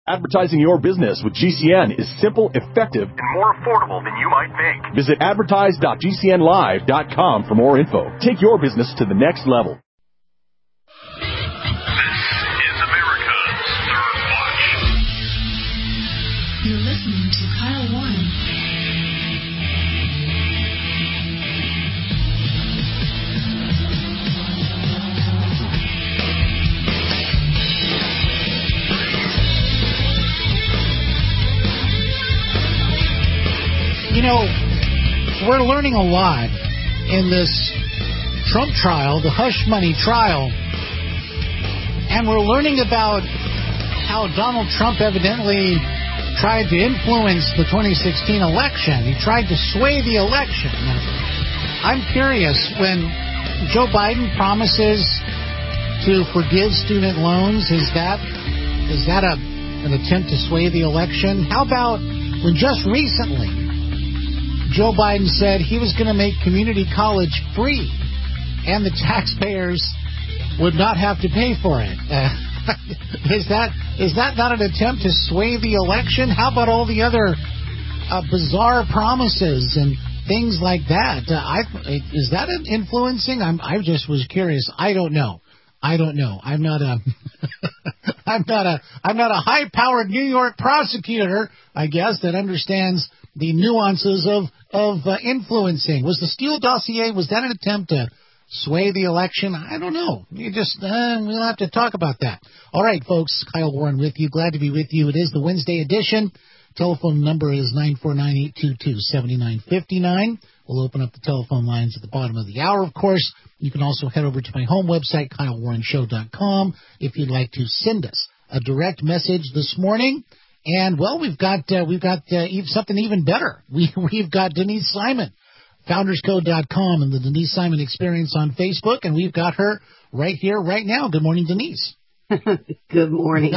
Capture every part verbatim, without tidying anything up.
Advertising your business with G C N is simple, effective, and more affordable than you might think. Visit advertise dot g c n live dot com for more info. Take your business to the next level. This is America's Third Watch. You're listening to Kyle Warren. You know, we're learning a lot in this Trump trial, the hush money trial, and we're learning about how Donald Trump evidently tried to influence the twenty sixteen election. He tried to sway the election. I'm curious, when Joe Biden promises to forgive student loans, is that is that a an attempt to sway the election? How about when just recently Joe Biden said he was going to make community college free and the taxpayers would not have to pay for it? Uh, is that is that not an attempt to sway the election? How about all the other uh, bizarre promises and things like that? Uh, I, is that an influencing? I'm, I just was curious. I don't know. I don't know. I'm not a I'm not a I'm not a high-powered New York prosecutor, I guess, that understands the nuances of of uh, influencing. Was the Steele dossier, was that an attempt to sway the election? I don't know. You just uh, we'll have to talk about that. All right, folks. Kyle Warren with you. Glad to be with you. It is the Wednesday edition. Telephone number is nine four nine, eight two two, seven nine five nine. We'll open up the telephone lines at the bottom of the hour, of course. You can also head over to my home website, kyle warren show dot com, if you'd like to send us a direct message this morning. And, well, we've got uh, we've got uh, something even better. We, we've got Denise Simon, founders code dot com, and the Denise Simon Experience on Facebook, and we've got her right here, right now. Good morning, Denise. Good morning.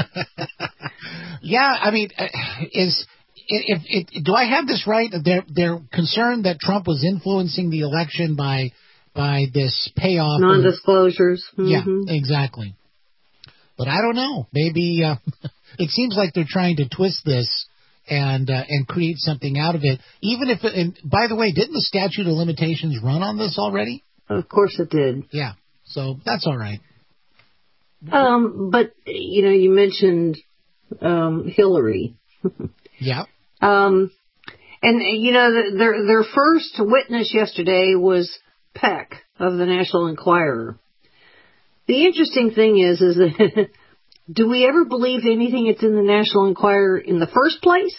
Yeah, I mean, is if, if do I have this right? They're they're concerned that Trump was influencing the election by by this payoff, non-disclosures. Of, mm-hmm. Yeah, exactly. But I don't know. Maybe uh, it seems like they're trying to twist this and uh, and create something out of it. Even if, it, and by the way, didn't the statute of limitations run on this already? Of course it did. Yeah, so that's all right. Um, but you know, you mentioned um, Hillary. Yeah. Um, and you know, the, their their first witness yesterday was Peck of the National Enquirer. The interesting thing is, is that do we ever believe anything that's in the National Enquirer in the first place?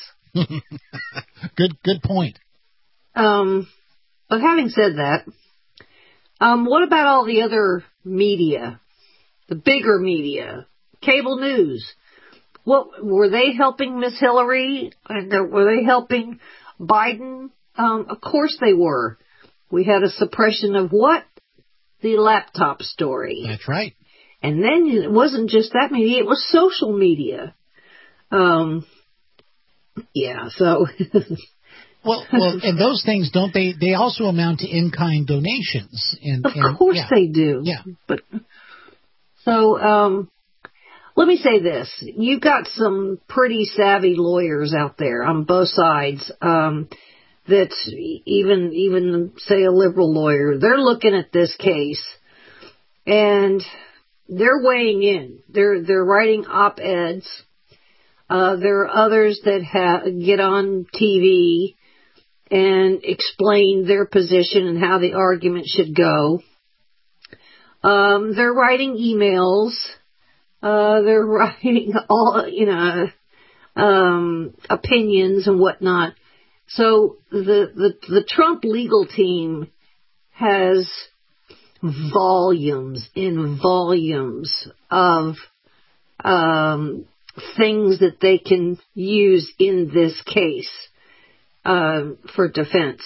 good, good point. Um, but having said that, um, what about all the other media, the bigger media, cable news? What were they helping Miss Hillary? Were they helping Biden? Um, of course they were. We had a suppression of what? The laptop story. That's right. And then it wasn't just that media, it was social media. Um, yeah, so. well, well, and those things, don't they, they also amount to in-kind donations. And, of and, course yeah. they do. Yeah. But, so, um, let me say this. You've got some pretty savvy lawyers out there on both sides. Um, that even, even say a liberal lawyer, they're looking at this case and they're weighing in. They're, they're writing op-eds. Uh, there are others that ha- get on T V and explain their position and how the argument should go. Um, they're writing emails. Uh, they're writing all, you know, um, opinions and whatnot. So the, the, the Trump legal team has volumes and volumes of, um, things that they can use in this case, um, for defense.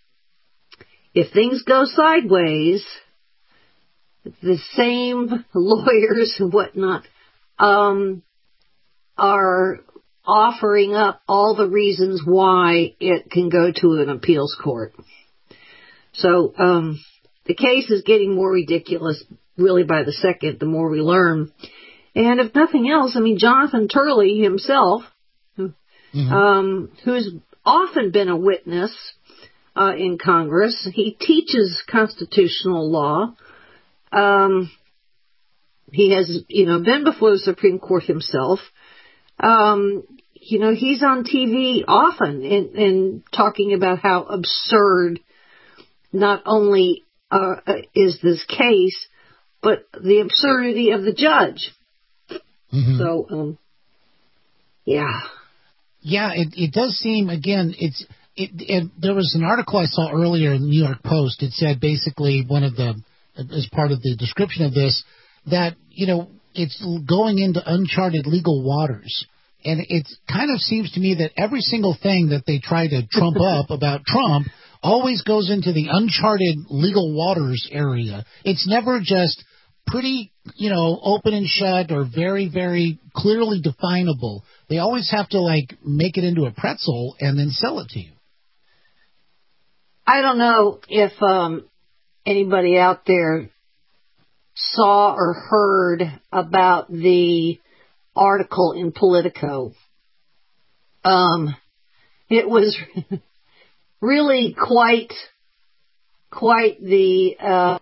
If things go sideways, the same lawyers and whatnot, um, are offering up all the reasons why it can go to an appeals court. So, um, the case is getting more ridiculous really by the second, the more we learn. And if nothing else, I mean, Jonathan Turley himself, mm-hmm. um, who's often been a witness uh, in Congress, he teaches constitutional law. Um, he has, you know, been before the Supreme Court himself. Um, you know, he's on T V often and, and talking about how absurd not only uh, is this case, but the absurdity of the judge. Mm-hmm. So, um, yeah. Yeah, it, it does seem, again, it's it, it. There was an article I saw earlier in the New York Post. It said basically one of the, as part of the description of this, that, you know, it's going into uncharted legal waters. And it kind of seems to me that every single thing that they try to trump up about Trump always goes into the uncharted legal waters area. It's never just pretty, you know, open and shut or very, very clearly definable. They always have to, like, make it into a pretzel and then sell it to you. I don't know if um, anybody out there saw or heard about the article in Politico. Um, it was really quite, quite the, uh,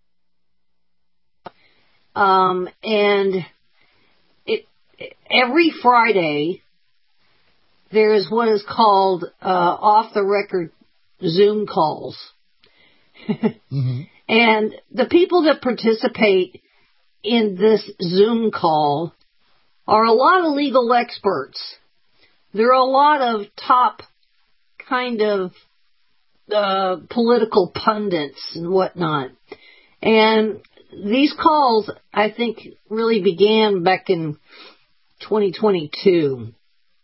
um, and it, every Friday there is what is called, uh, off the record Zoom calls. mm-hmm. And the people that participate in this Zoom call are a lot of legal experts. There are a lot of top kind of uh, political pundits and whatnot. And these calls, I think, really began back in twenty twenty-two.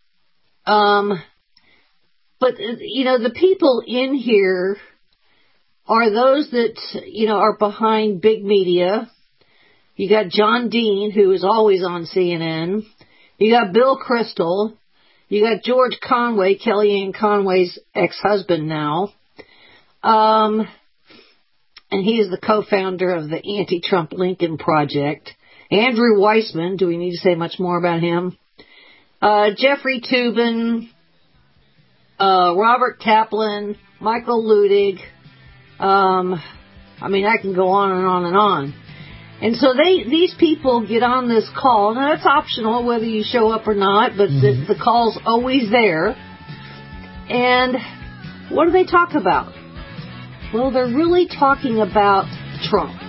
Um, but, you know, the people in here are those that, you know, are behind big media. You got John Dean, who is always on C N N. You got Bill Kristol. You got George Conway, Kellyanne Conway's ex-husband now. Um, and he is the co-founder of the Anti-Trump Lincoln Project. Andrew Weissman, do we need to say much more about him? Uh, Jeffrey Toobin, uh, Robert Kaplan, Michael Ludig. Um, I mean, I can go on and on and on. And so they, these people get on this call. Now, it's optional whether you show up or not, but mm-hmm. the, the call's always there. And what do they talk about? Well, they're really talking about Trump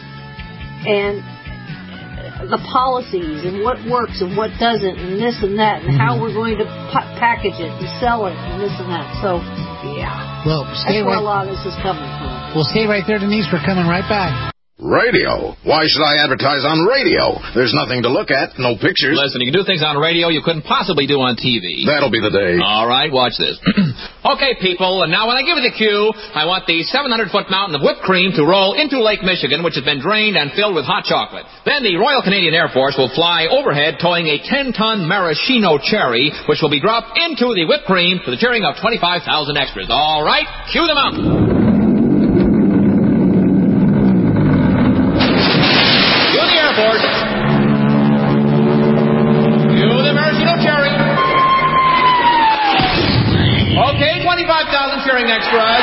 and the policies and what works and what doesn't and this and that and mm-hmm. how we're going to p- package it and sell it and this and that. So, yeah. Well, stay That's where right, a lot of this is coming from. Well, stay right there, Denise. We're coming right back. Radio? Why should I advertise on radio? There's nothing to look at, no pictures. Listen, you can do things on radio you couldn't possibly do on T V. That'll be the day. All right, watch this. Okay, people, and now when I give you the cue, I want the seven hundred foot mountain of whipped cream to roll into Lake Michigan, which has been drained and filled with hot chocolate. Then the Royal Canadian Air Force will fly overhead towing a ten ton maraschino cherry, which will be dropped into the whipped cream to the cheering of twenty-five thousand extras. All right, cue the mountain. twenty-five thousand cheering extras.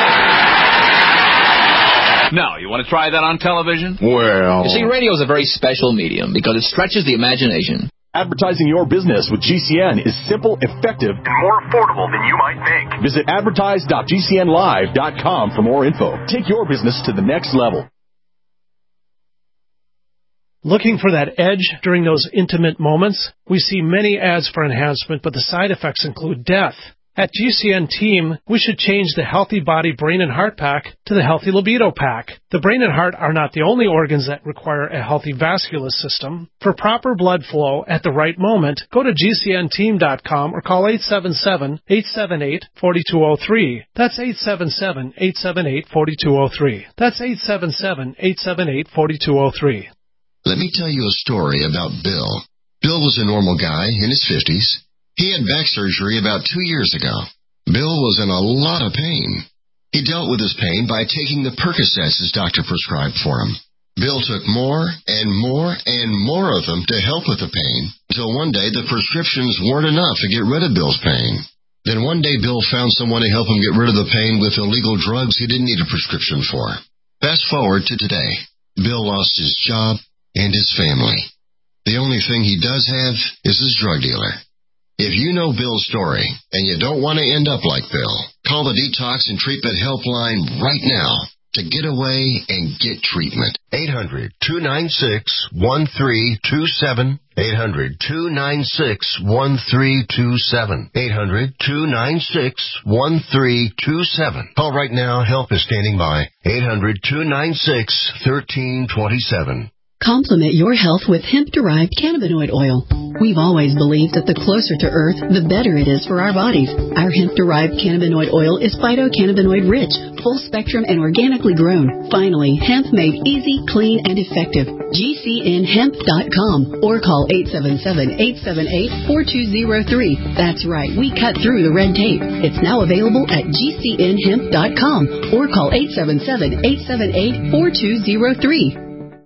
Now, you want to try that on television? Well... You see, radio is a very special medium because it stretches the imagination. Advertising your business with G C N is simple, effective, and more affordable than you might think. Visit advertise dot G C N live dot com for more info. Take your business to the next level. Looking for that edge during those intimate moments? We see many ads for enhancement, but the side effects include death. At G C N Team, we should change the Healthy Body Brain and Heart Pack to the Healthy Libido Pack. The brain and heart are not the only organs that require a healthy vascular system. For proper blood flow at the right moment, go to G C N team dot com or call eight seven seven, eight seven eight, four two zero three. That's eight seven seven, eight seven eight, four two zero three. That's eight seven seven, eight seven eight, four two zero three. Let me tell you a story about Bill. Bill was a normal guy in his fifties. He had back surgery about two years ago. Bill was in a lot of pain. He dealt with his pain by taking the Percocets his doctor prescribed for him. Bill took more and more and more of them to help with the pain, until one day the prescriptions weren't enough to get rid of Bill's pain. Then one day Bill found someone to help him get rid of the pain with illegal drugs he didn't need a prescription for. Fast forward to today. Bill lost his job and his family. The only thing he does have is his drug dealer. If you know Bill's story and you don't want to end up like Bill, call the Detox and Treatment Helpline right now to get away and get treatment. eight hundred, two nine six, one three two seven. eight hundred, two nine six, one three two seven. eight hundred, two nine six, one three two seven. Call right now. Help is standing by. eight hundred, two nine six, one three two seven. Complement your health with hemp-derived cannabinoid oil. We've always believed that the closer to Earth, the better it is for our bodies. Our hemp-derived cannabinoid oil is phytocannabinoid-rich, full-spectrum, and organically grown. Finally, hemp made easy, clean, and effective. G C N hemp dot com or call eight seven seven, eight seven eight, four two zero three. That's right, we cut through the red tape. It's now available at G C N hemp dot com or call eight seven seven, eight seven eight, four two zero three.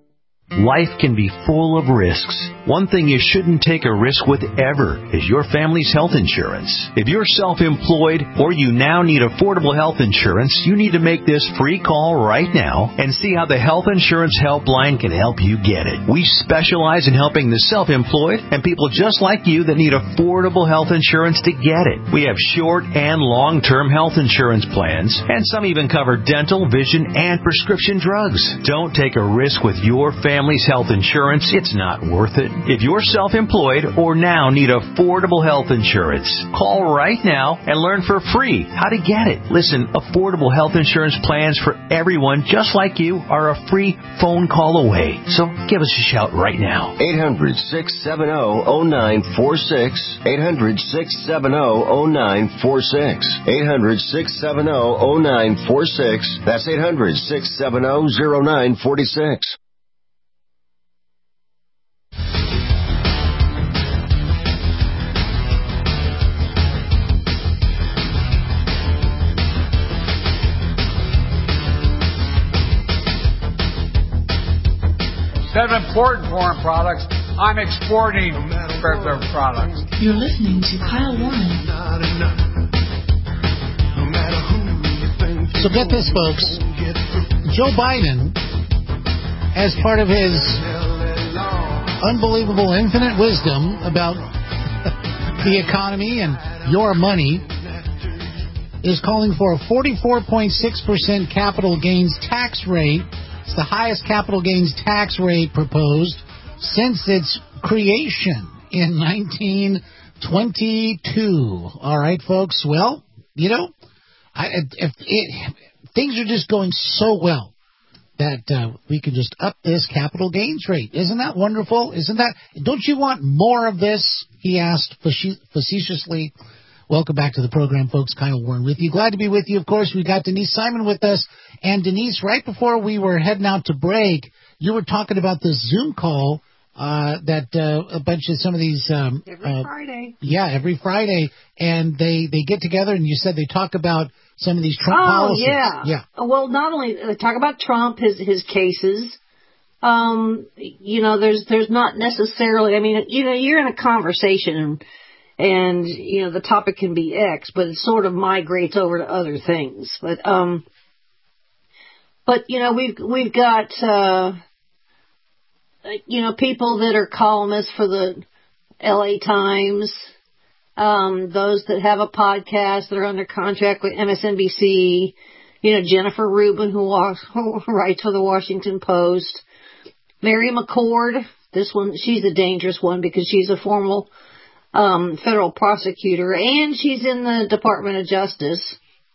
Life can be full of risks. One thing you shouldn't take a risk with ever is your family's health insurance. If you're self-employed or you now need affordable health insurance, you need to make this free call right now and see how the Health Insurance Helpline can help you get it. We specialize in helping the self-employed and people just like you that need affordable health insurance to get it. We have short and long-term health insurance plans, and some even cover dental, vision, and prescription drugs. Don't take a risk with your family. Family's health insurance, it's not worth it. If you're self-employed or now need affordable health insurance, call right now and learn for free how to get it. Listen, affordable health insurance plans for everyone just like you are a free phone call away. So give us a shout right now. eight hundred, six seven zero, zero nine four six. eight hundred, six seven zero, zero nine four six. eight hundred, six seven zero, zero nine four six. That's eight hundred, six seven zero, zero nine four six. Instead of importing foreign products, I'm exporting their products. You're listening to Kyle Warren. So get this, folks. Joe Biden, as part of his unbelievable infinite wisdom about the economy and your money, is calling for a forty-four point six percent capital gains tax rate. It's the highest capital gains tax rate proposed since its creation in nineteen twenty-two. All right, folks. Well, you know, I, if it, things are just going so well that uh, we can just up this capital gains rate. Isn't that wonderful? Isn't that? Don't you want more of this? He asked facetiously. Welcome back to the program, folks. Kyle Warren with you. Glad to be with you. Of course, we got Denise Simon with us. And Denise, right before we were heading out to break, you were talking about this Zoom call uh, that uh, a bunch of some of these... Um, every uh, Friday. Yeah, every Friday. And they, they get together, and you said they talk about some of these Trump oh, policies. yeah. Yeah. Well, not only they talk about Trump, his his cases. Um, you know, there's there's not necessarily... I mean, you know, you're in a conversation, and... And, you know, the topic can be X, but it sort of migrates over to other things. But, um, but, you know, we've, we've got, uh, you know, people that are columnists for the L A Times, um, those that have a podcast that are under contract with M S N B C, you know, Jennifer Rubin, who, walks, who writes for the Washington Post, Mary McCord. This one, she's a dangerous one because she's a formal Um, federal prosecutor, and she's in the Department of Justice,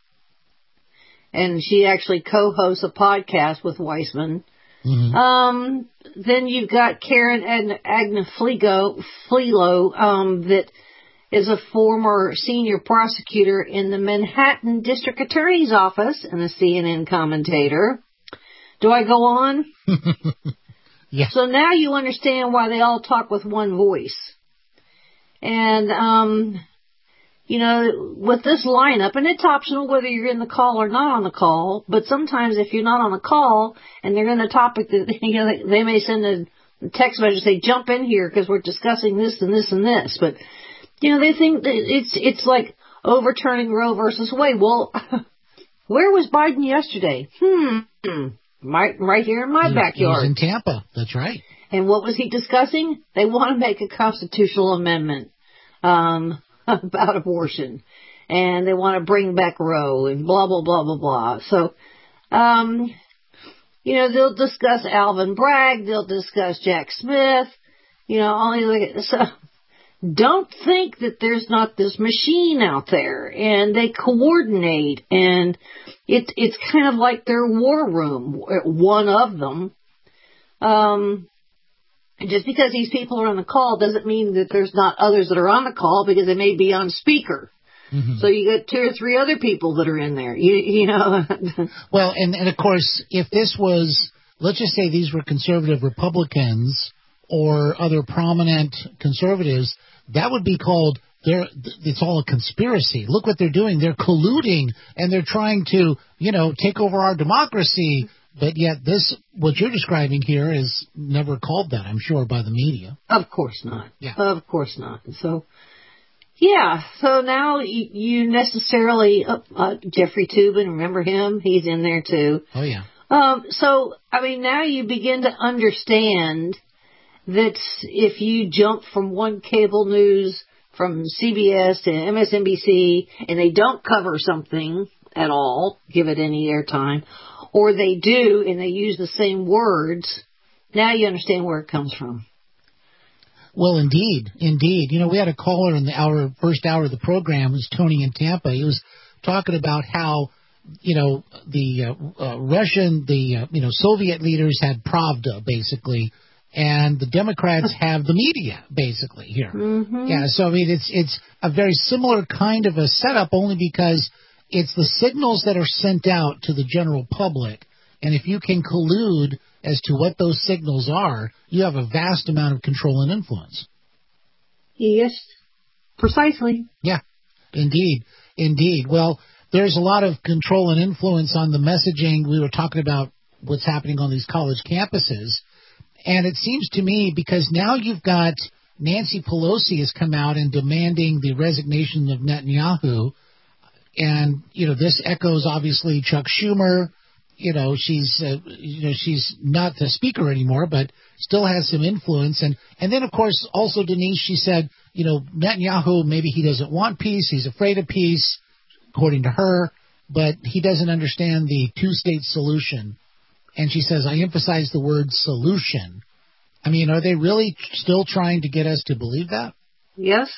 and she actually co-hosts a podcast with Weissman. Mm-hmm. Um, then you've got Karen Agnifilo, Flelo, um, that is a former senior prosecutor in the Manhattan District Attorney's Office and a C N N commentator. Do I go on? Yeah. So now you understand why they all talk with one voice. And, um, you know, with this lineup, and it's optional whether you're in the call or not on the call, but sometimes if you're not on the call and they're in a topic that, you know, they may send a text message, say, jump in here because we're discussing this and this and this. But, you know, they think that it's, it's like overturning Roe versus Wade. Well, where was Biden yesterday? Hmm. Right, right here in my he, backyard. He was in Tampa. That's right. And what was he discussing? They want to make a constitutional amendment um, about abortion. And they want to bring back Roe and blah, blah, blah, blah, blah. So, um, you know, they'll discuss Alvin Bragg. They'll discuss Jack Smith. You know, all these. So don't think that there's not this machine out there. And they coordinate. And it, it's kind of like their war room, one of them. Um... Just because these people are on the call doesn't mean that there's not others that are on the call because they may be on speaker. Mm-hmm. So you got two or three other people that are in there. You, you know. Well, and, and of course, if this was, let's just say these were conservative Republicans or other prominent conservatives, that would be called, they're, it's all a conspiracy. Look what they're doing. They're colluding and they're trying to, you know, take over our democracy. But yet this, what you're describing here, is never called that, I'm sure, by the media. Of course not. Yeah. Of course not. So, yeah. So now you, you necessarily, uh, uh, Jeffrey Toobin, remember him? He's in there too. Oh, yeah. Um, so, I mean, now you begin to understand that if you jump from one cable news, from C B S to M S N B C, and they don't cover something at all, give it any airtime, or they do and they use the same words, now you understand where it comes from. Well, indeed, indeed. You know, we had a caller in the hour, first hour of the program, it was Tony in Tampa. He was talking about how, you know, the uh, uh, Russian, the, uh, you know, Soviet leaders had Pravda, basically, and the Democrats have the media, basically, here. Mm-hmm. Yeah, so, I mean, it's it's a very similar kind of a setup, only because it's the signals that are sent out to the general public, and if you can collude as to what those signals are, you have a vast amount of control and influence. Yes, precisely. Yeah, indeed, indeed. Well, there's a lot of control and influence on the messaging. We were talking about what's happening on these college campuses, and it seems to me, because now you've got Nancy Pelosi has come out and demanding the resignation of Netanyahu. And, you know, this echoes, obviously, Chuck Schumer. You know, she's, uh, you know, she's not the speaker anymore, but still has some influence. And, and then, of course, also Denise, she said, you know, Netanyahu, maybe he doesn't want peace. He's afraid of peace, according to her, but he doesn't understand the two-state solution. And she says, I emphasize the word solution. I mean, are they really still trying to get us to believe that? Yes.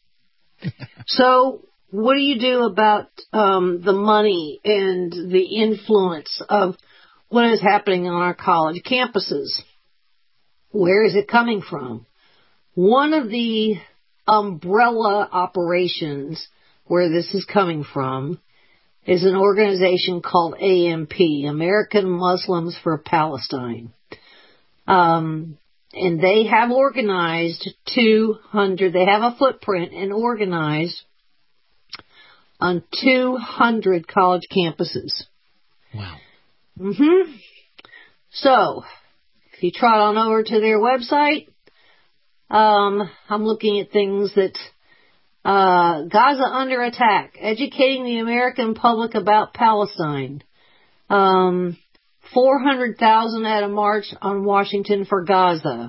So what do you do about um, the money and the influence of what is happening on our college campuses? Where is it coming from? One of the umbrella operations where this is coming from is an organization called A M P, American Muslims for Palestine. Um, and they have organized two hundred, they have a footprint and organized on two hundred college campuses. Wow. Mm-hmm. So, if you trot on over to their website, um, I'm looking at things that, uh, Gaza under attack, educating the American public about Palestine. Um, four hundred thousand at a march on Washington for Gaza.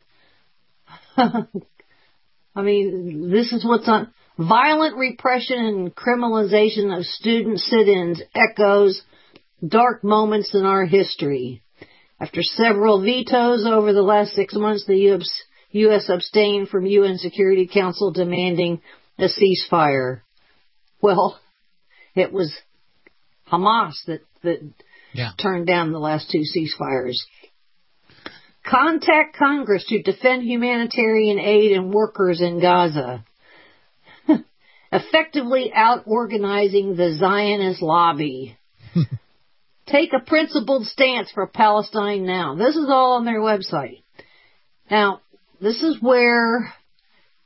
I mean, this is what's on. Violent repression and criminalization of student sit-ins echoes dark moments in our history. After several vetoes over the last six months, the U S abstained from U N Security Council demanding a ceasefire. Well, it was Hamas that, that yeah. turned down the last two ceasefires. Contact Congress to defend humanitarian aid and workers in Gaza. Effectively out-organizing the Zionist lobby. Take a principled stance for Palestine now. This is all on their website. Now, this is where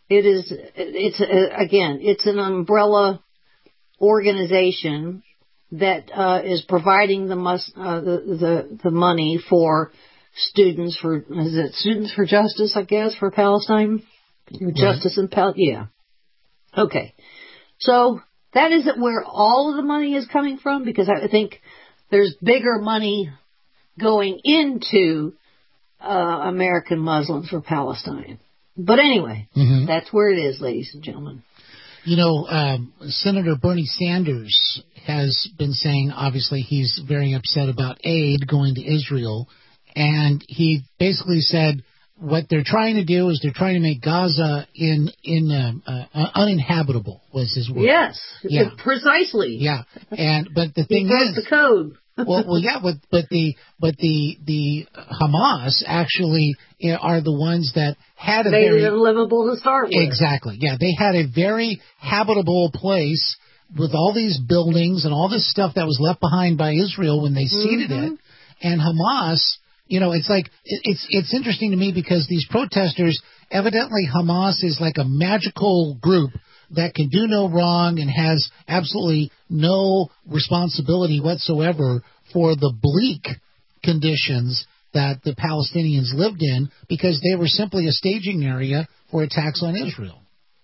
It is, it's, a, again, it's an umbrella organization that uh, is providing the, mus- uh, the the the money for students for, is it Students for Justice, I guess, for Palestine? Right. Justice in Palestine, yeah. Okay. So that isn't where all of the money is coming from, because I think there's bigger money going into uh, American Muslims for Palestine. But anyway, mm-hmm. that's where it is, ladies and gentlemen. You know, um, Senator Bernie Sanders has been saying, obviously, he's very upset about aid going to Israel. And he basically said what they're trying to do is they're trying to make Gaza in in um, uh, uninhabitable, was his word. Yes, yeah. precisely. Yeah, and but the thing is, the code. well, well, yeah, but but the but the the Hamas actually are the ones that had a Made very it unlivable to start with. Exactly. Yeah, they had a very habitable place with all these buildings and all this stuff that was left behind by Israel when they ceded mm-hmm. it, and Hamas. You know, it's like it's it's interesting to me because these protesters, evidently Hamas is like a magical group that can do no wrong and has absolutely no responsibility whatsoever for the bleak conditions that the Palestinians lived in, because they were simply a staging area for attacks on Israel.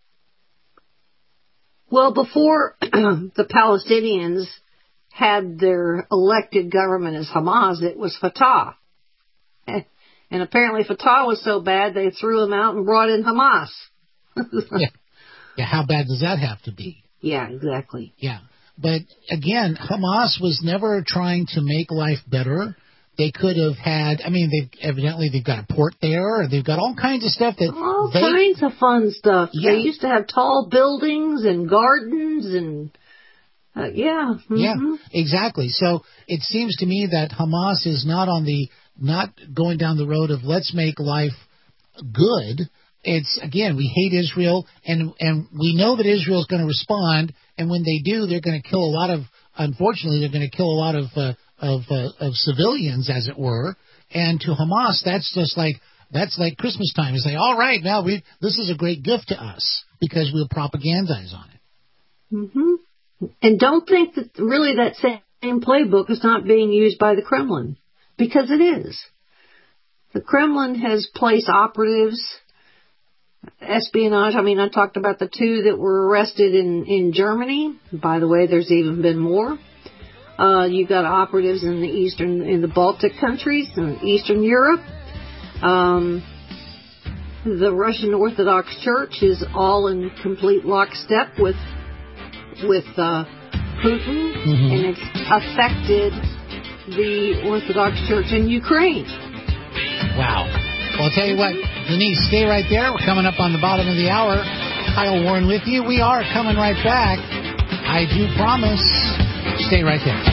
Well, before the Palestinians had their elected government as Hamas, it was Fatah. And apparently Fatah was so bad they threw him out and brought in Hamas. yeah. yeah, how bad does that have to be? Yeah, exactly. Yeah, but again, Hamas was never trying to make life better. They could have had, I mean, they evidently they've got a port there, or they've got all kinds of stuff that all they, kinds of fun stuff. Yeah. They used to have tall buildings and gardens and uh, yeah, mm-hmm. yeah, exactly. So it seems to me that Hamas is not on the not going down the road of let's make life good. It's, again, we hate Israel, and and we know that Israel is going to respond, and when they do, they're going to kill a lot of, unfortunately, they're going to kill a lot of uh, of uh, of civilians, as it were. And to Hamas, that's just like, that's like Christmas time. It's like, all right, now we this is a great gift to us because we'll propagandize on it. Mm-hmm. And don't think that really that same playbook is not being used by the Kremlin. Because it is. The Kremlin has placed operatives, espionage. I mean, I talked about the two that were arrested in, in Germany. By the way, there's even been more. Uh, you've got operatives in the eastern, in the Baltic countries, in Eastern Europe. Um, the Russian Orthodox Church is all in complete lockstep with, with, uh, Putin. Mm-hmm. And it's affected the Orthodox Church in Ukraine. Wow. Well, I'll tell you what, Denise, stay right there. We're coming up on the bottom of the hour. Kyle Warren with you. We are coming right back. I do promise. Stay right there.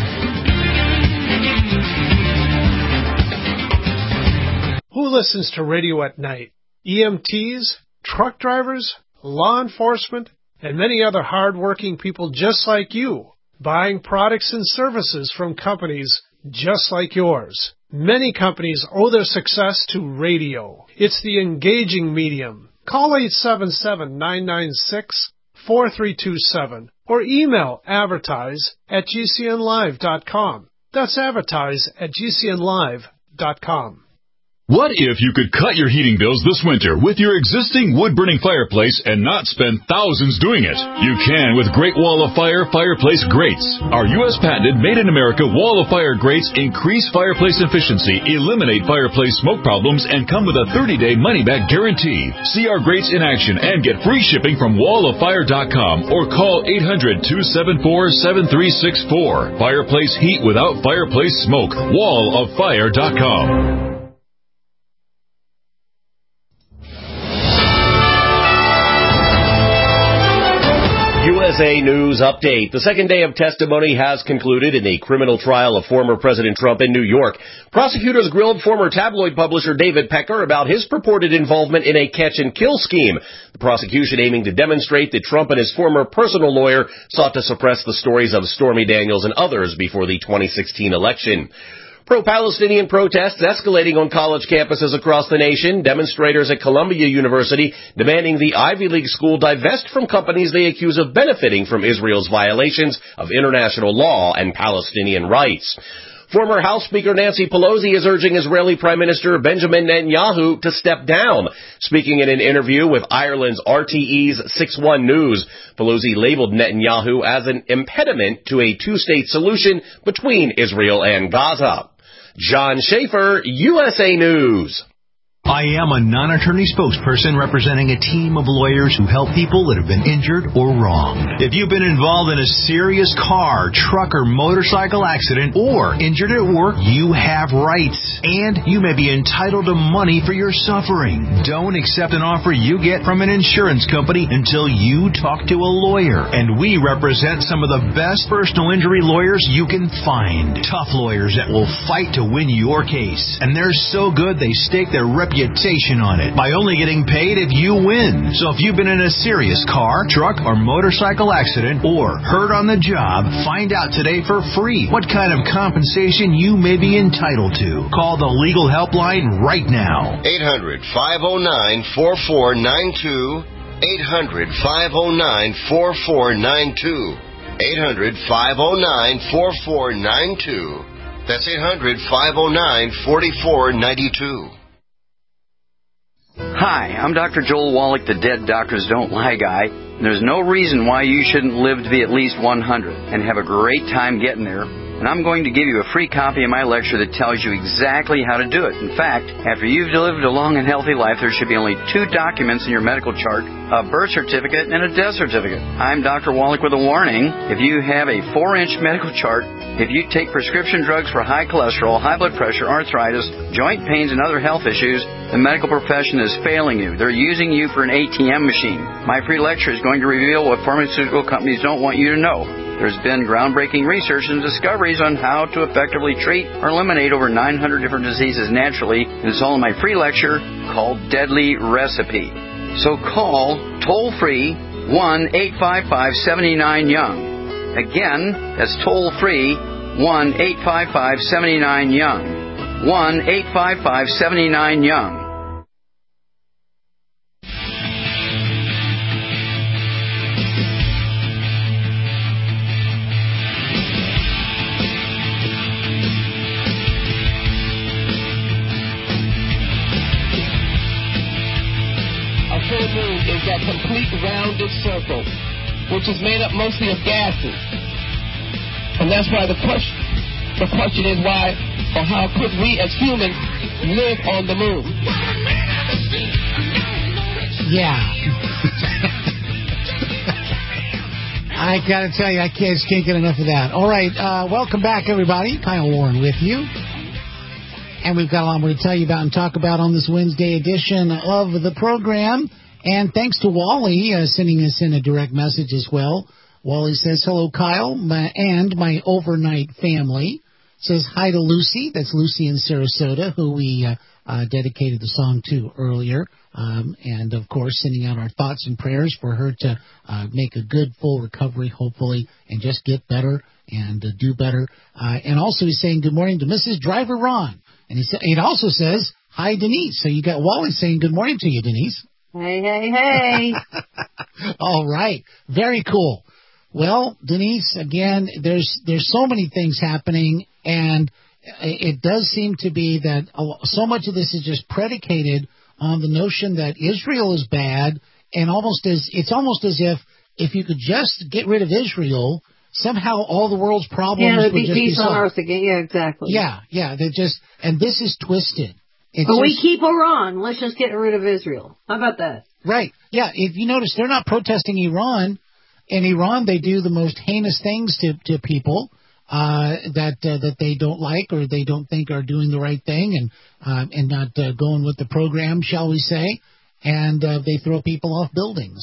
Who listens to radio at night? E M Ts, truck drivers, law enforcement, and many other hard-working people just like you, buying products and services from companies just like yours. Many companies owe their success to radio. It's the engaging medium. Call eight seven seven, nine nine six, four three two seven or email advertise at g c n live dot com. That's advertise at g c n live dot com. What if you could cut your heating bills this winter with your existing wood-burning fireplace and not spend thousands doing it? You can with Great Wall of Fire Fireplace Grates. Our U S patented made-in-America Wall of Fire grates increase fireplace efficiency, eliminate fireplace smoke problems, and come with a thirty-day money-back guarantee. See our grates in action and get free shipping from wall of fire dot com or call eight hundred, two seven four, seven three six four. Fireplace heat without fireplace smoke. wall of fire dot com. U S A News Update. The second day of testimony has concluded in the criminal trial of former President Trump in New York. Prosecutors grilled former tabloid publisher David Pecker about his purported involvement in a catch-and-kill scheme. The prosecution aiming to demonstrate that Trump and his former personal lawyer sought to suppress the stories of Stormy Daniels and others before the twenty sixteen election. Pro-Palestinian protests escalating on college campuses across the nation. Demonstrators at Columbia University demanding the Ivy League school divest from companies they accuse of benefiting from Israel's violations of international law and Palestinian rights. Former House Speaker Nancy Pelosi is urging Israeli Prime Minister Benjamin Netanyahu to step down. Speaking in an interview with Ireland's R T E's six one News, Pelosi labeled Netanyahu as an impediment to a two-state solution between Israel and Gaza. John Schaefer, U S A News. I am a non-attorney spokesperson representing a team of lawyers who help people that have been injured or wronged. If you've been involved in a serious car, truck, or motorcycle accident or injured at work, you have rights, and you may be entitled to money for your suffering. Don't accept an offer you get from an insurance company until you talk to a lawyer. And we represent some of the best personal injury lawyers you can find. Tough lawyers that will fight to win your case. And they're so good they stake their reputation on it by only getting paid if you win. So if you've been in a serious car, truck, or motorcycle accident or hurt on the job, find out today for free what kind of compensation you may be entitled to. Call the legal helpline right now. eight hundred, five oh nine, four four nine two. eight hundred, five oh nine, four four nine two. eight hundred, five oh nine, four four nine two. That's eight hundred, five oh nine, four four nine two. Hi, I'm Doctor Joel Wallach, the Dead Doctors Don't Lie guy. There's no reason why you shouldn't live to be at least one hundred and have a great time getting there. And I'm going to give you a free copy of my lecture that tells you exactly how to do it. In fact, after you've lived a long and healthy life, there should be only two documents in your medical chart, a birth certificate and a death certificate. I'm Doctor Wallach with a warning. If you have a four-inch medical chart, if you take prescription drugs for high cholesterol, high blood pressure, arthritis, joint pains, and other health issues, the medical profession is failing you. They're using you for an A T M machine. My free lecture is going to reveal what pharmaceutical companies don't want you to know. There's been groundbreaking research and discoveries on how to effectively treat or eliminate over nine hundred different diseases naturally, and it's all in my free lecture called Deadly Recipe. So call toll-free one eight five five, seven nine, young. Again, that's toll-free one eight five five, seven nine, young. one eight five five, seven nine, young. Is that complete rounded circle, which is made up mostly of gases. And that's why the question, the question is why or how could we as humans live on the moon? Yeah. I gotta tell you, I can't, just can't get enough of that. All right, uh, welcome back, everybody. Kyle Warren with you. And we've got a lot more to tell you about and talk about on this Wednesday edition of the program. And thanks to Wally uh, sending us in a direct message as well. Wally says, hello, Kyle, my, and my overnight family. Says hi to Lucy. That's Lucy in Sarasota, who we uh, uh, dedicated the song to earlier. Um, and, of course, sending out our thoughts and prayers for her to uh, make a good, full recovery, hopefully, and just get better and uh, do better. Uh, and also he's saying good morning to Missus Driver Ron. And he sa- it also says, hi, Denise. So you got Wally saying good morning to you, Denise. Hey, hey, hey. All right. Very cool. Well, Denise, again, there's there's so many things happening, and it does seem to be that so much of this is just predicated on the notion that Israel is bad, and almost as it's almost as if if you could just get rid of Israel, somehow all the world's problems yeah, would be just peace be solved. on earth again. Yeah, exactly. Yeah, yeah. They just and this is twisted. It's but we just, keep Iran. Let's just get rid of Israel. How about that? Right. Yeah. If you notice, they're not protesting Iran. In Iran, they do the most heinous things to, to people uh, that uh, that they don't like or they don't think are doing the right thing and uh, and not uh, going with the program, shall we say? And uh, they throw people off buildings.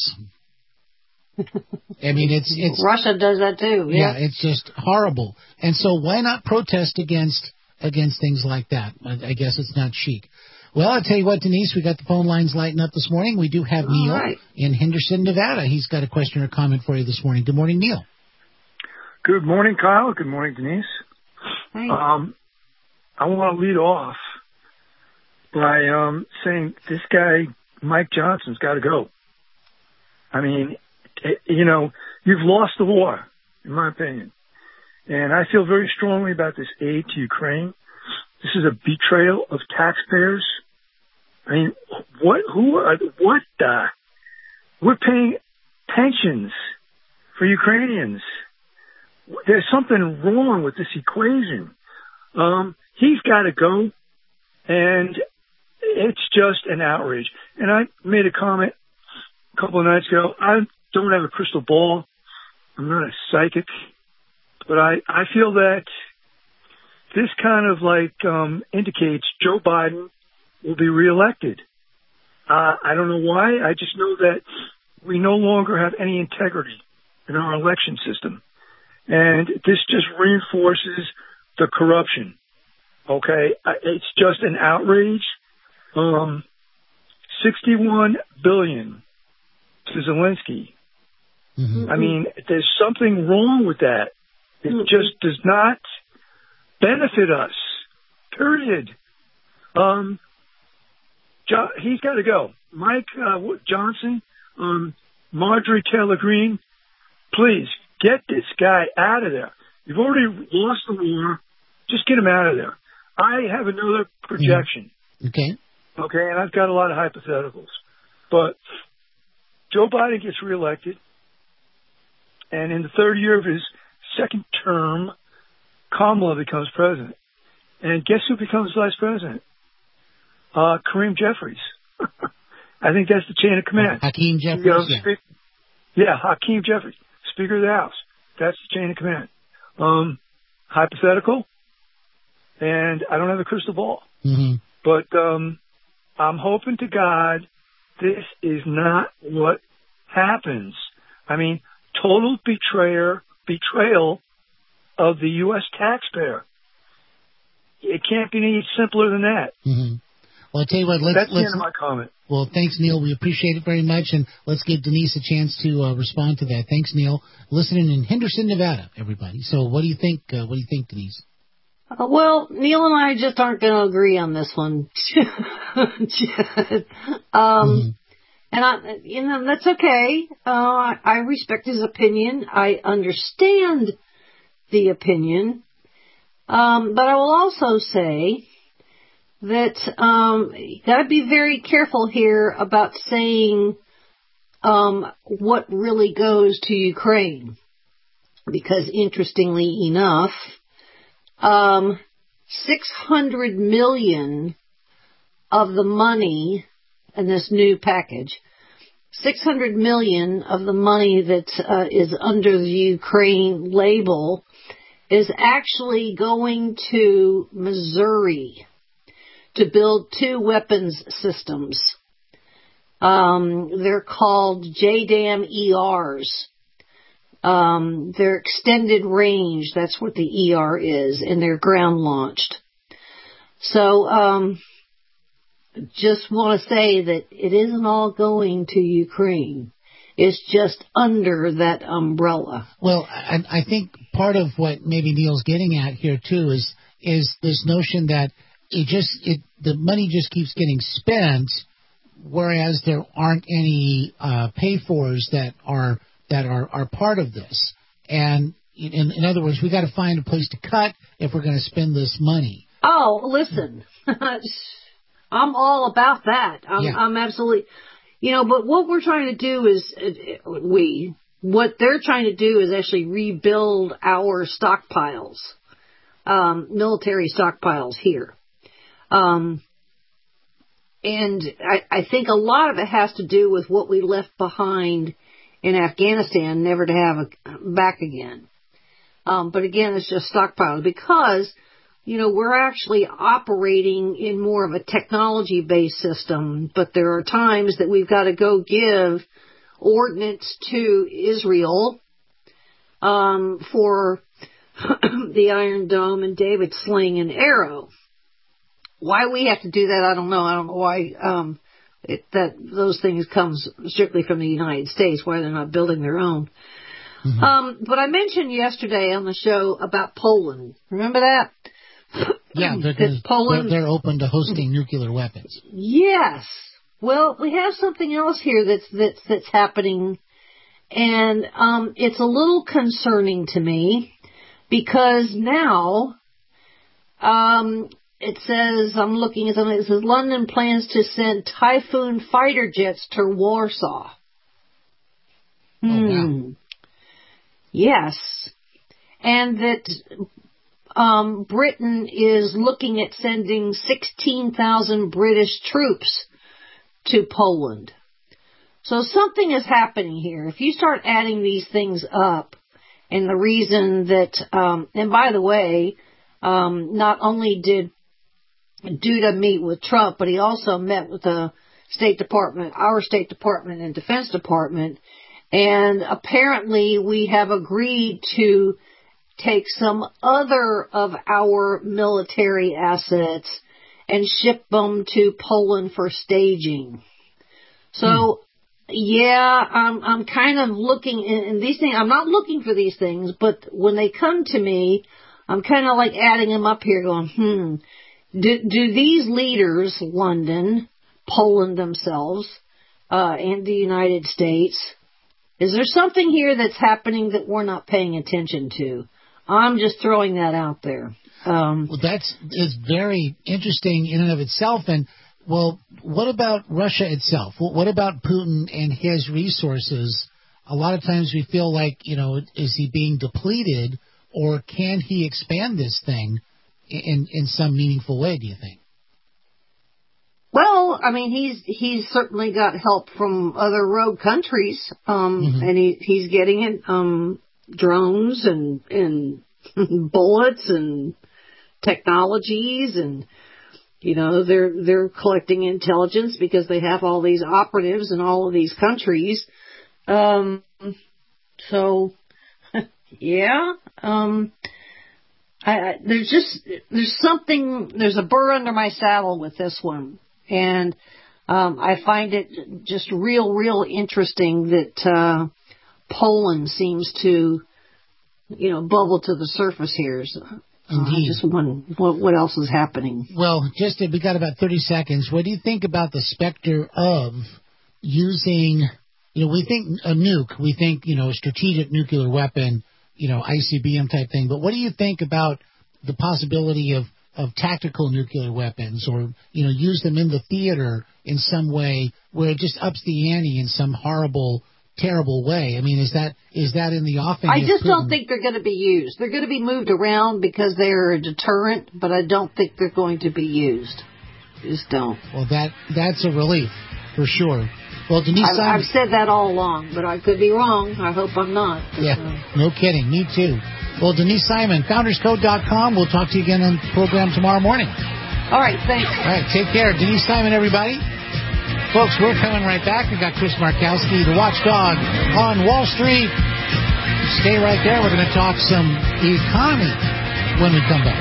I mean, it's it's Russia does that too. Yeah. Yeah, it's just horrible. And so, why not protest against against things like that? I, I guess it's not chic. Well, I'll tell you what, Denise, we got the phone lines lighting up this morning. We do have All Neil right. in Henderson, Nevada. He's got a question or comment for you this morning. Good morning, Neil. Good morning, Kyle. Good morning, Denise. Hey. Um, I want to lead off by um, saying this guy, Mike Johnson's got to go. I mean, it, you know, you've lost the war, in my opinion. And I feel very strongly about this aid to Ukraine. This is a betrayal of taxpayers. I mean, what, who are, what the, we're paying pensions for Ukrainians. There's something wrong with this equation. Um, he's got to go, and it's just an outrage. And I made a comment a couple of nights ago. I don't have a crystal ball. I'm not a psychic, but I, I feel that this kind of like um, indicates Joe Biden will be reelected. Uh, I don't know why. I just know that we no longer have any integrity in our election system. And this just reinforces the corruption. Okay? It's just an outrage. Um, sixty-one billion dollars to Zelensky. Mm-hmm. I mean, there's something wrong with that. It mm-hmm. just does not benefit us. Period. Um, jo- he's got to go. Mike uh, Johnson, um, Marjorie Taylor Greene, please get this guy out of there. You've already lost the war. Just get him out of there. I have another projection. Yeah. Okay. Okay, and I've got a lot of hypotheticals. But Joe Biden gets reelected, and in the third year of his second term, Kamala becomes president. And guess who becomes vice president? Uh, Kareem Jeffries. I think that's the chain of command. Hakeem Jeffries, you know, yeah. Spe- yeah, Hakeem Jeffries, Speaker of the House. That's the chain of command. Um, hypothetical, and I don't have a crystal ball. Mm-hmm. But um, I'm hoping to God this is not what happens. I mean, total betrayer, betrayal of the U S taxpayer. It can't be any simpler than that. Mm-hmm. Well, I'll tell you what. Let's, That's let's, the end of my comment. Well, thanks, Neil. We appreciate it very much, and let's give Denise a chance to uh, respond to that. Thanks, Neil. Listening in Henderson, Nevada, everybody. So, what do you think? Uh, what do you think, Denise? Uh, well, Neil and I just aren't going to agree on this one. um, mm-hmm. And I, you know, that's okay. Uh, I, I respect his opinion. I understand the opinion. Um, but I will also say that um, you got to be very careful here about saying um, what really goes to Ukraine, because interestingly enough, um, six hundred million of the money in this new package, six hundred million of the money that uh, is under the Ukraine label is actually going to Missouri to build two weapons systems. Um, they're called J DAM E Rs. Um, they're extended range. That's what the E R is, and they're ground launched. So, um, just want to say that it isn't all going to Ukraine. It's just under that umbrella. Well, I, I think part of what maybe Neil's getting at here too is is this notion that it just it the money just keeps getting spent, whereas there aren't any uh, pay-fors that are that are, are part of this. And in, in other words, we got to find a place to cut if we're going to spend this money. Oh, listen, I'm all about that. I'm, yeah. I'm absolutely. You know, but what we're trying to do is, we, what they're trying to do is actually rebuild our stockpiles, um, military stockpiles here. Um, and I, I think a lot of it has to do with what we left behind in Afghanistan, never to have a, back again. Um, but again, it's just stockpiles because, you know, we're actually operating in more of a technology-based system, but there are times that we've got to go give ordnance to Israel um, for the Iron Dome and David Sling and Arrow. Why we have to do that, I don't know. I don't know why um, it, that those things come strictly from the United States, why they're not building their own. Mm-hmm. Um, but I mentioned yesterday on the show about Poland. Remember that? Yeah, they're, that Poland, they're, they're open to hosting nuclear weapons. Yes. Well, we have something else here that's that's that's happening, and um, it's a little concerning to me because now um, it says I'm looking at something. It says London plans to send Typhoon fighter jets to Warsaw. Oh, hmm. wow. Yes, and that um, Britain is looking at sending sixteen thousand British troops to Poland. So something is happening here. If you start adding these things up, and the reason that, um, and by the way, um, not only did Duda meet with Trump, but he also met with the State Department, our State Department and Defense Department, and apparently we have agreed to take some other of our military assets and ship them to Poland for staging. So, hmm. yeah, I'm, I'm kind of looking, and these things, I'm not looking for these things, but when they come to me, I'm kind of like adding them up here going, hmm, do, do these leaders, London, Poland themselves, uh, and the United States, is there something here that's happening that we're not paying attention to? I'm just throwing that out there. Um, well, that's is very interesting in and of itself. And, well, what about Russia itself? What about Putin and his resources? A lot of times we feel like, you know, is he being depleted, or can he expand this thing in in some meaningful way, do you think? Well, I mean, he's he's certainly got help from other rogue countries, um, mm-hmm. and he he's getting it, um, drones and and bullets and technologies, and you know they're they're collecting intelligence because they have all these operatives in all of these countries. Um, so yeah, um, I, I there's just there's something there's a burr under my saddle with this one. And um, I find it just real, real interesting that uh, Poland seems to, you know, bubble to the surface here. So, uh, I just wonder what, what else is happening. Well, just we got about thirty seconds. What do you think about the specter of using, you know, we think a nuke, we think, you know, a strategic nuclear weapon, you know, I C B M type thing. But what do you think about the possibility of of tactical nuclear weapons, or, you know, use them in the theater in some way where it just ups the ante in some horrible, terrible way? I mean, is that is that in the offing? I just don't think they're going to be used. They're going to be moved around because they're a deterrent, but I don't think they're going to be used. Just don't. Well, that that's a relief, for sure. Well, Denise I've, Simon, I've said that all along, but I could be wrong. I hope I'm not. Yeah, uh, no kidding. Me too. Well, Denise Simon, founders code dot com. We'll talk to you again on the program tomorrow morning. All right, thanks. All right, take care. Denise Simon, everybody. Folks, we're coming right back. We've got Chris Markowski, the watchdog on Wall Street. Stay right there. We're going to talk some economy when we come back.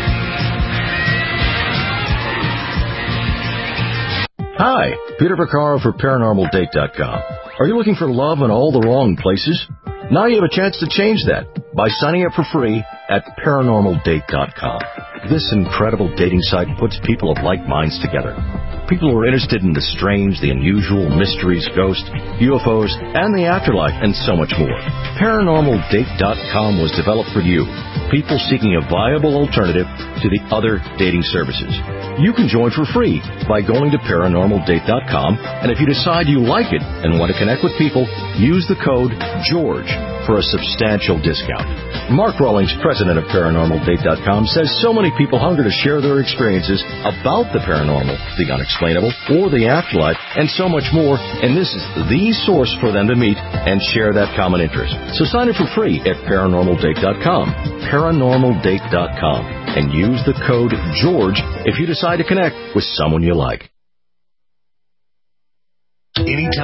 Hi, Peter Vaccaro for paranormal date dot com. Are you looking for love in all the wrong places? Now you have a chance to change that by signing up for free at paranormal date dot com. This incredible dating site puts people of like minds together. People who are interested in the strange, the unusual, mysteries, ghosts, U F Os, and the afterlife, and so much more. paranormal date dot com was developed for you, people seeking a viable alternative to the other dating services. You can join for free by going to paranormal date dot com, and if you decide you like it and want to connect with people, use the code GEORGE for a substantial discount. Mark Rawlings, president of paranormal date dot com, says so many people hunger to share their experiences about the paranormal, the unexplainable, or the afterlife, and so much more, and this is the source for them to meet and share that common interest. So sign up for free at paranormal date dot com, paranormal date dot com, and use the code GEORGE if you decide to connect with someone you like. Anytime,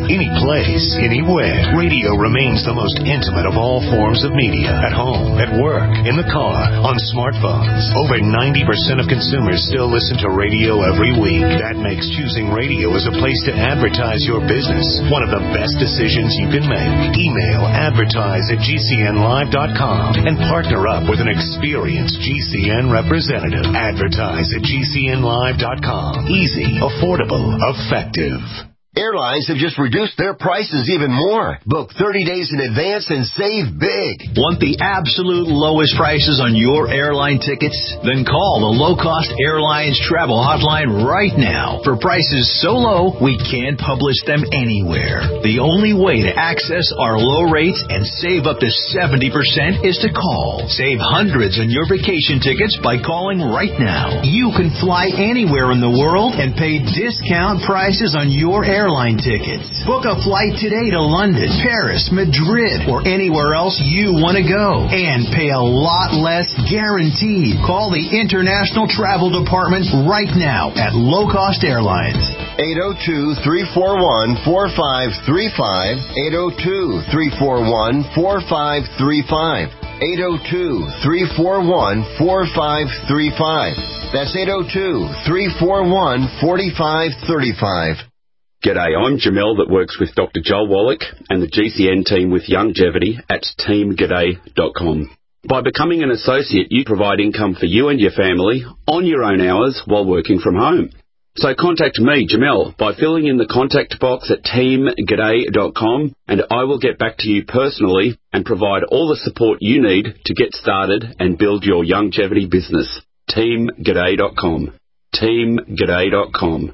any place, anywhere. Radio remains the most intimate of all forms of media. At home, at work, in the car, on smartphones. Over ninety percent of consumers still listen to radio every week. That makes choosing radio as a place to advertise your business one of the best decisions you can make. Email advertise at G C N live dot com and partner up with an experienced G C N representative. Advertise at G C N live dot com. Easy, affordable, effective. Airlines have just reduced their prices even more. Book thirty days in advance and save big. Want the absolute lowest prices on your airline tickets? Then call the Low Cost Airlines Travel Hotline right now. For prices so low, we can't publish them anywhere. The only way to access our low rates and save up to seventy percent is to call. Save hundreds on your vacation tickets by calling right now. You can fly anywhere in the world and pay discount prices on your airline airline tickets. Book a flight today to London, Paris, Madrid, or anywhere else you want to go. And pay a lot less guaranteed. Call the International Travel Department right now at Low Cost Airlines. eight oh two, three four one, four five three five. eight oh two, three four one, four five three five. eight oh two, three four one, four five three five. That's eight oh two, three four one, four five three five. G'day, I'm Jamel that works with Doctor Joel Wallach and the G C N team with Longevity at team g'day dot com. By becoming an associate, you provide income for you and your family on your own hours while working from home. So contact me, Jamel, by filling in the contact box at team g'day dot com, and I will get back to you personally and provide all the support you need to get started and build your longevity business. team g'day dot com. team g'day dot com.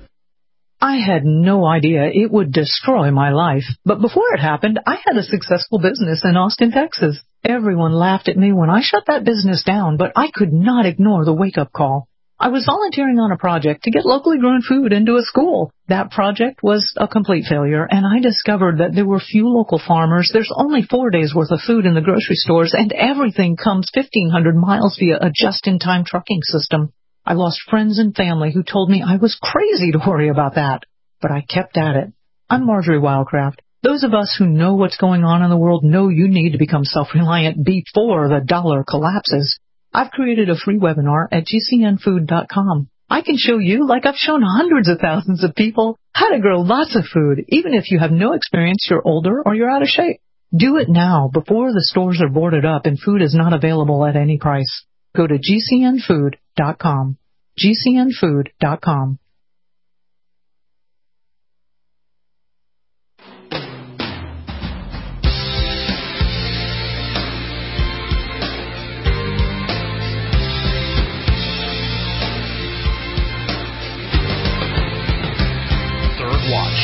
I had no idea it would destroy my life. But before it happened, I had a successful business in Austin, Texas. Everyone laughed at me when I shut that business down, but I could not ignore the wake-up call. I was volunteering on a project to get locally grown food into a school. That project was a complete failure, and I discovered that there were few local farmers. There's only four days' worth of food in the grocery stores, and everything comes fifteen hundred miles via a just-in-time trucking system. I lost friends and family who told me I was crazy to worry about that. But I kept at it. I'm Marjorie Wildcraft. Those of us who know what's going on in the world know you need to become self-reliant before the dollar collapses. I've created a free webinar at G C N food dot com. I can show you, like I've shown hundreds of thousands of people, how to grow lots of food, even if you have no experience, you're older, or you're out of shape. Do it now, before the stores are boarded up and food is not available at any price. Go to G C N food dot com. G C N food dot com. Third Watch.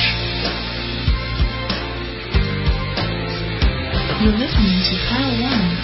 You're listening to Kyle Warren.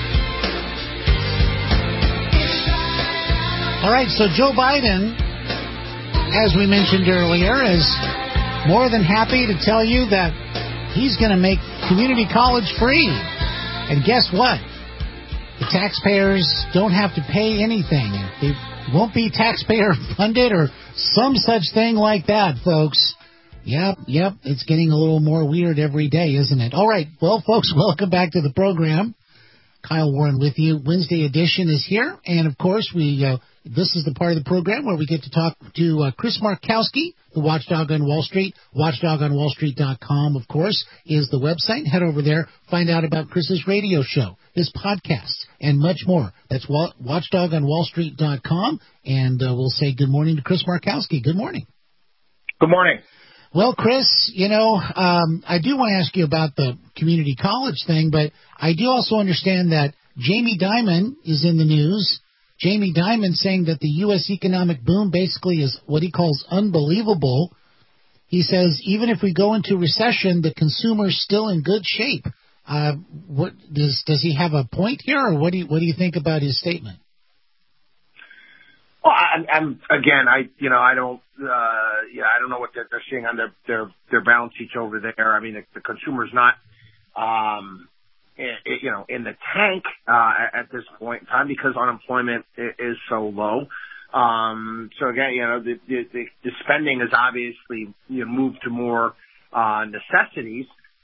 All right, so Joe Biden, as we mentioned earlier, is more than happy to tell you that he's going to make community college free. And guess what? The taxpayers don't have to pay anything. It won't be taxpayer funded or some such thing like that, folks. Yep, yep, it's getting a little more weird every day, isn't it? All right, well, folks, welcome back to the program. Kyle Warren with you. Wednesday edition is here, and of course, we uh, this is the part of the program where we get to talk to uh, Chris Markowski, the Watchdog on Wall Street. watchdog on wall street dot com, of course, is the website. Head over there, find out about Chris's radio show, his podcasts, and much more. That's watchdog on wall street dot com, and uh, we'll say good morning to Chris Markowski. Good morning. Good morning. Well, Chris, you know, um, I do want to ask you about the community college thing, but I do also understand that Jamie Dimon is in the news. Jamie Dimon saying that the U S economic boom basically is what he calls unbelievable. He says even if we go into recession, the consumer's still in good shape. Uh, what does does he have a point here, or what do you what do you think about his statement? Well, I, I'm again, I you know I don't uh, yeah I don't know what they're, they're seeing on their their their balance sheets over there. I mean, the, the consumer's not um, it, it, you know in the tank uh, at, at this point in time because unemployment is so low. Um, so again, you know the, the the spending is obviously you know, moved to more uh, necessities.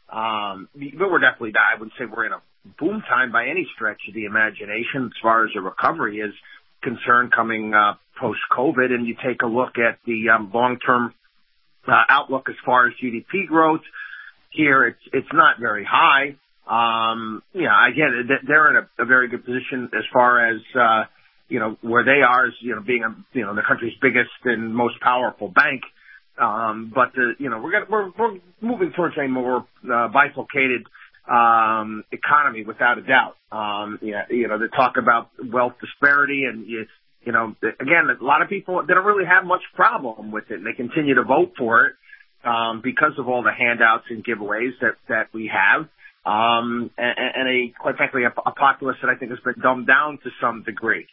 Um, but we're definitely, I would say we're in a boom time by any stretch of the imagination as far as the recovery is concerned coming uh, post-COVID. And you take a look at the um, long-term uh, outlook as far as G D P growth here, it's it's not very high. Um, yeah, again, they're in a, a very good position as far as uh, you know where they are, as you know, being a, you know the country's biggest and most powerful bank. Um, but the, you know we're gonna, we're we're moving towards a more uh, bifurcated um, economy without a doubt. Um, yeah, you know, they talk about wealth disparity, and you, you know, again, a lot of people they don't really have much problem with it, and they continue to vote for it um, because of all the handouts and giveaways that that we have. Um, and, and a, quite frankly, a, a populace that I think has been dumbed down to some degree.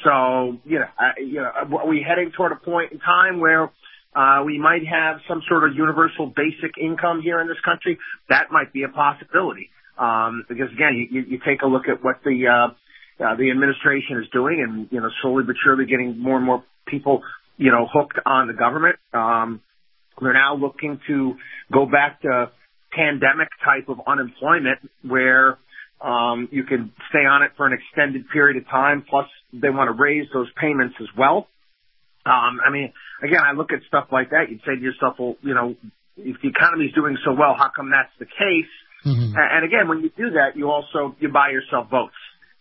So, you know, I, you know, are we heading toward a point in time where, uh, we might have some sort of universal basic income here in this country? That might be a possibility. Um, because again, you, you take a look at what the, uh, uh, the administration is doing and, you know, slowly but surely getting more and more people, you know, hooked on the government. Um, they're now looking to go back to pandemic type of unemployment where um, you can stay on it for an extended period of time. Plus, they want to raise those payments as well. Um, I mean, again, I look at stuff like that. You'd say to yourself, well, you know, if the economy is doing so well, how come that's the case? Mm-hmm. And again, when you do that, you also you buy yourself votes.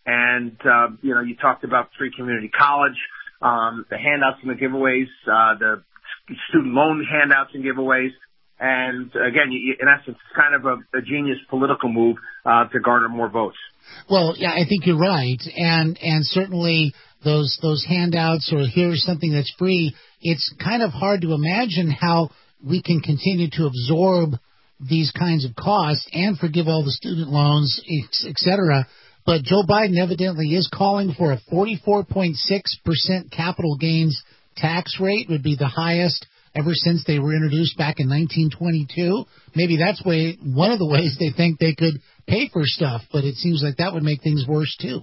And uh, you know, you talked about free community college, um, the handouts and the giveaways, uh, the student loan handouts and giveaways. And again, you, in essence, it's kind of a, a genius political move uh, to garner more votes. Well, yeah, I think you're right, and and certainly those those handouts or here's something that's free. It's kind of hard to imagine how we can continue to absorb these kinds of costs and forgive all the student loans, et cetera. But Joe Biden evidently is calling for a forty-four point six percent capital gains tax rate, would be the highest ever since they were introduced back in nineteen twenty-two. Maybe that's way one of the ways they think they could pay for stuff, but it seems like that would make things worse too.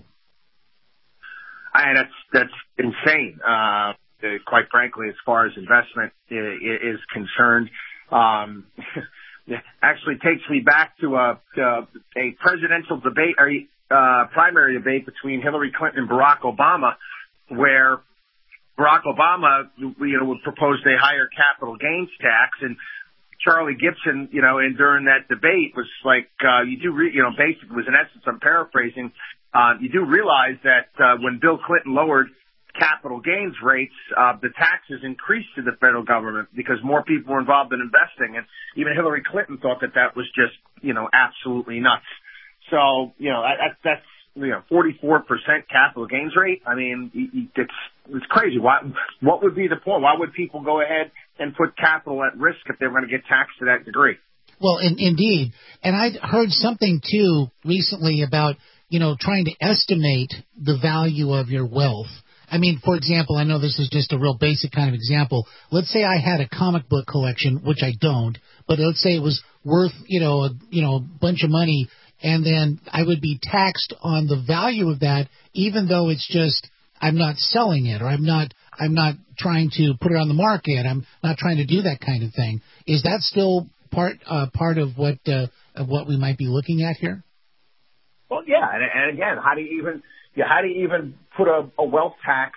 I, that's that's insane. Uh, quite frankly, as far as investment is concerned, um, it actually takes me back to a to a presidential debate or uh, primary debate between Hillary Clinton and Barack Obama, where Barack Obama, you know, would propose a higher capital gains tax, and Charlie Gibson, you know, and during that debate was like, uh, you do, re- you know, basically was in essence, I'm paraphrasing, uh, you do realize that uh, when Bill Clinton lowered capital gains rates, uh, the taxes increased to the federal government because more people were involved in investing, and even Hillary Clinton thought that that was just, you know, absolutely nuts. So, you know, that, that's, you know, forty-four percent capital gains rate. I mean, it's, it's crazy. Why, what would be the point? Why would people go ahead and put capital at risk if they were going to get taxed to that degree? Well, in, indeed. And I heard something, too, recently about, you know, trying to estimate the value of your wealth. I mean, for example, I know this is just a real basic kind of example. Let's say I had a comic book collection, which I don't, but let's say it was worth, you know, a, you know, a bunch of money, and then I would be taxed on the value of that, even though it's just I'm not selling it, or I'm not I'm not trying to put it on the market. I'm not trying to do that kind of thing. Is that still part uh, part of what uh, of what we might be looking at here? Well, yeah, and, and again, how do you even yeah, how do you even put a, a wealth tax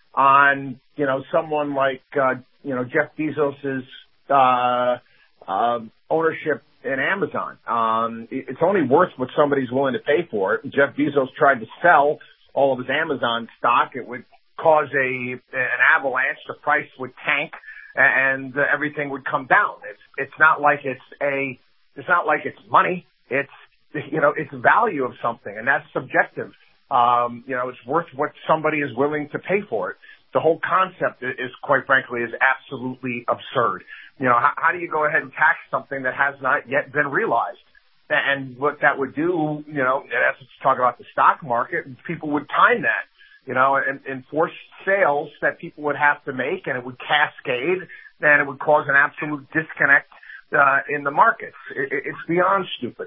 on you know someone like uh, you know Jeff Bezos's uh, uh, ownership in Amazon? Um, it's only worth what somebody's willing to pay for it. Jeff Bezos tried to sell all of his Amazon stock. It would cause a an avalanche. The price would tank, and uh, everything would come down. It's it's not like it's a it's not like it's money. It's you know it's value of something, and that's subjective. Um, you know, it's worth what somebody is willing to pay for it. The whole concept is, quite frankly, is absolutely absurd. You know, how, how do you go ahead and tax something that has not yet been realized? And what that would do, you know, in essence, talk about the stock market, people would time that, you know, and, and force sales that people would have to make, and it would cascade, and it would cause an absolute disconnect uh, in the markets. It, it's beyond stupid.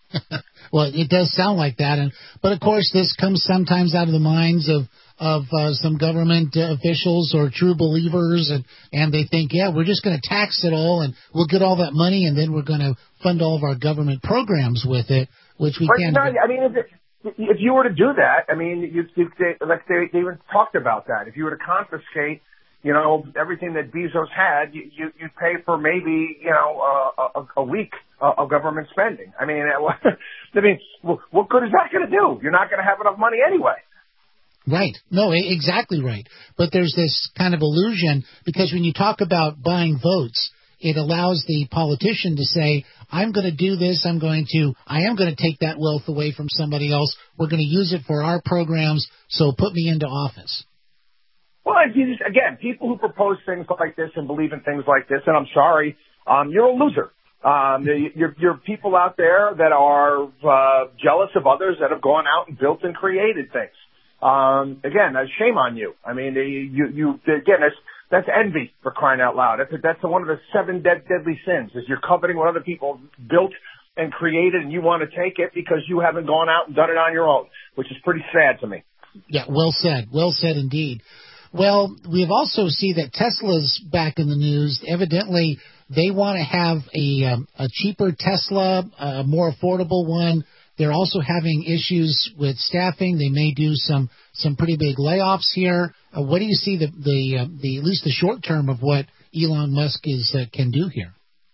Well, it does sound like that. And but, of course, this comes sometimes out of the minds of, of uh, some government uh, officials or true believers, and, and they think, yeah, we're just going to tax it all, and we'll get all that money, and then we're going to fund all of our government programs with it, which we but can't. No, I mean, if, it, if you were to do that, I mean, you, you, they, like they, they even talked about that. If you were to confiscate, you know, everything that Bezos had, you, you, you'd pay for maybe, you know, uh, a, a week of government spending. I mean, I mean, what good is that going to do? You're not going to have enough money anyway. Right. No, exactly right. But there's this kind of illusion, because when you talk about buying votes, it allows the politician to say, I'm going to do this, I'm going to, I am going to take that wealth away from somebody else, we're going to use it for our programs, so put me into office. Well, if you just, again, people who propose things like this and believe in things like this, and I'm sorry, um, you're a loser. Um, you're, you're people out there that are uh, jealous of others that have gone out and built and created things. Um, again, uh, shame on you. I mean, you, you again, that's, that's envy, for crying out loud. That's, that's one of the seven dead, deadly sins, is you're coveting what other people built and created, and you want to take it because you haven't gone out and done it on your own, which is pretty sad to me. Yeah, well said. Well said indeed. Well, we've also seen that Tesla's back in the news. Evidently, they want to have a, um, a cheaper Tesla, a more affordable one. They're also having issues with staffing. They may do some, some pretty big layoffs here. Uh, what do you see the the, uh, the at least the short term of what Elon Musk is uh, can do here?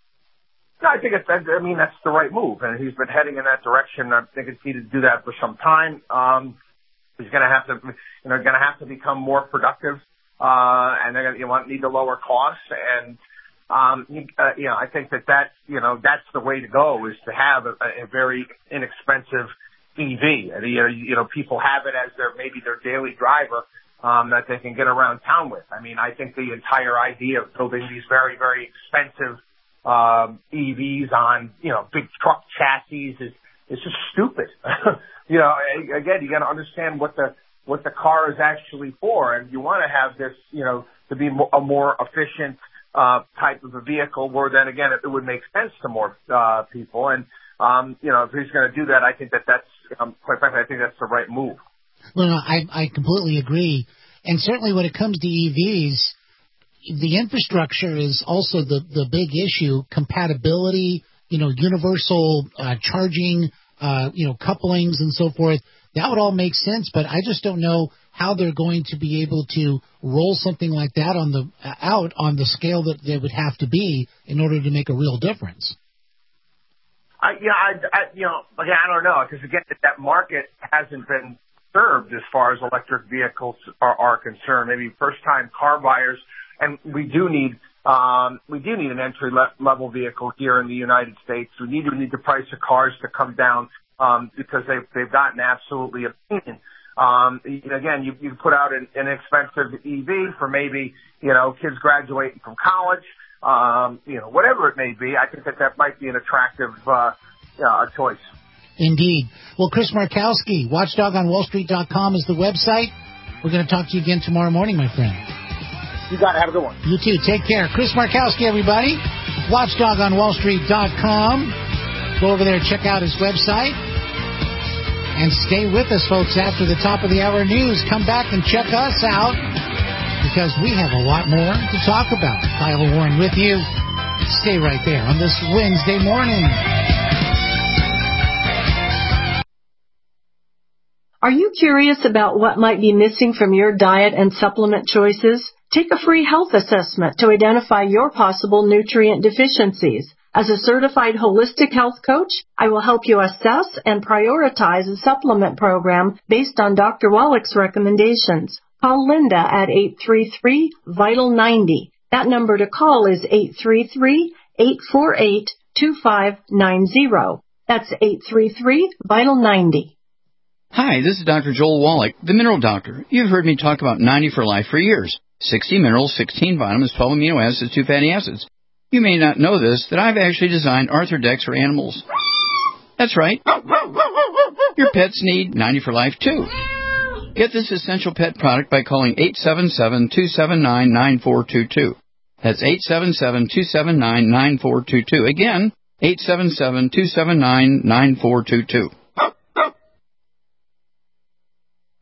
No, I think it's. I mean, that's the right move, and he's been heading in that direction. I think it's needed to do that for some time. Um, he's going to have to, you know, going to have to become more productive, uh, and they're going to you know, need to lower costs and. Um, you, uh, you know, I think that that, you know, that's the way to go, is to have a, a very inexpensive E V. And, you know, you know, people have it as their, maybe their daily driver, um, that they can get around town with. I mean, I think the entire idea of building these very, very expensive, um, E Vs on, you know, big truck chassis is, is just stupid. You know, again, you got to understand what the, what the car is actually for. And you want to have this, you know, to be a more efficient, Uh, type of a vehicle, where then again it, it would make sense to more uh, people. And um, you know, if he's going to do that, I think that that's um, quite frankly, I think that's the right move. Well, no, I, I completely agree. And certainly when it comes to E Vs, the infrastructure is also the the big issue. Compatibility, you know, universal uh, charging, uh, you know, couplings and so forth. That would all make sense, but I just don't know how they're going to be able to roll something like that on the uh, out on the scale that they would have to be in order to make a real difference. I, yeah, I, I, you know, again, I don't know, because again, that market hasn't been served as far as electric vehicles are, are concerned. Maybe first-time car buyers, and we do need um, we do need an entry-level vehicle here in the United States. We need to need the price of cars to come down. Um, because they've, they've gotten absolutely obscene. Um, again, you, you put out an, an expensive E V for maybe, you know, kids graduating from college, um, you know, whatever it may be. I think that that might be an attractive, uh, uh, choice. Indeed. Well, Chris Markowski, watchdog on wall street dot com is the website. We're going to talk to you again tomorrow morning, my friend. You got it. Have a good one. You too. Take care. Chris Markowski, everybody. watchdog on wall street dot com. Go over there and check out his website. And stay with us, folks, after the top of the hour news. Come back and check us out, because we have a lot more to talk about. Kyle Warren with you. Stay right there on this Wednesday morning. Are you curious about what might be missing from your diet and supplement choices? Take a free health assessment to identify your possible nutrient deficiencies. As a certified holistic health coach, I will help you assess and prioritize a supplement program based on Doctor Wallach's recommendations. Call Linda at eight three three, vital ninety. That number to call is eight three three, eight four eight, two five nine zero. That's eight three three, vital ninety. Hi, this is Doctor Joel Wallach, the Mineral Doctor. You've heard me talk about ninety for Life for years. sixty minerals, sixteen vitamins, twelve amino acids, two fatty acids. You may not know this, that I've actually designed Arthrodex for animals. That's right. Your pets need ninety for Life, too. Get this essential pet product by calling eight seven seven, two seven nine, nine four two two. That's eight seven seven, two seven nine, nine four two two. Again, eight seven seven, two seven nine, nine four two two.